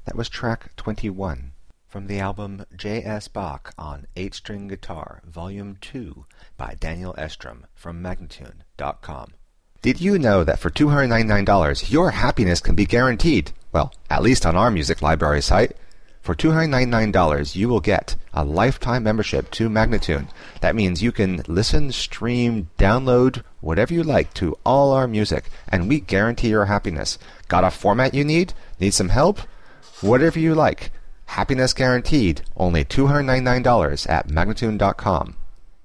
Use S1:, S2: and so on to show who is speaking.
S1: That was track 21 from the album J.S. Bach on 8-String Guitar, Volume 2 by Daniel Estrom from Magnatune.com. Did you know that for $299 your happiness can be guaranteed? Well, at least on our music library site. For $299 you will get a lifetime membership to Magnatune. That means you can listen, stream, download, whatever you like to all our music, and we guarantee your happiness. Got a format you need? Need some help? Whatever you like. Happiness guaranteed. Only $299 at Magnatune.com.